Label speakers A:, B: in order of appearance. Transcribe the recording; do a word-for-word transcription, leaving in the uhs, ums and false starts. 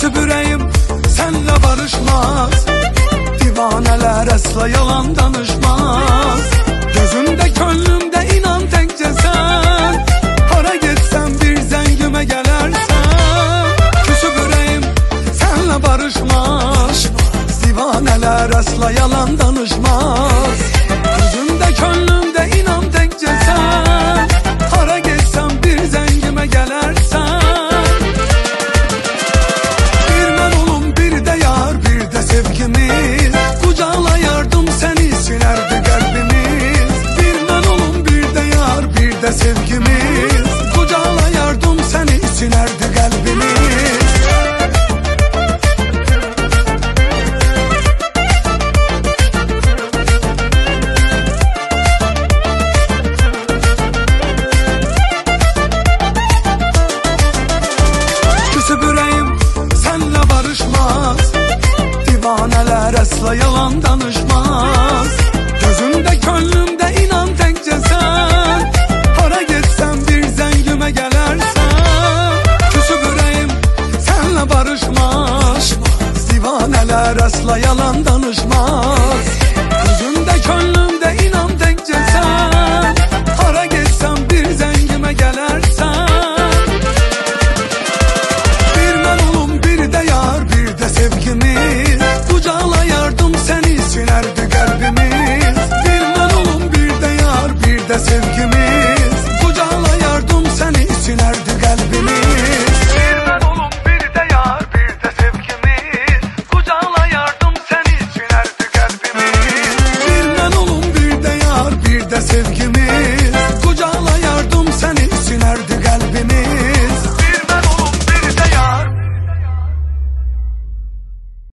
A: Küsüp ürəyim senle barışmaz. Divaneler asla yalan danışmaz. Gözümde könlümde inan tekçe sen. Hara gitsen bir zengime gelersen. Küsüp ürəyim senle barışmaz. Divaneler asla yalan danışmaz. Gözümde könlümde inan tekçe sen. Hara gitsen bir zengime gelersen. Bir mən olum bir de yar bir de sevgimiz. Kucağlayardım seni silerdi kalbimiz. Bir mən olum bir de yar bir de sevgimiz. Kucağlayardım seni silerdi kalbimiz. Küsüp ürəyim senle barışmaz. Divaneler asla yalan danışmaz. Gözümde könlümde inan tekçe sen. Hara gitsen bir zengime gelersen. Küsüp ürəyim senle barışmaz. Divaneler asla yalan danışmaz. Gözümde könlümde inan tekçe sen.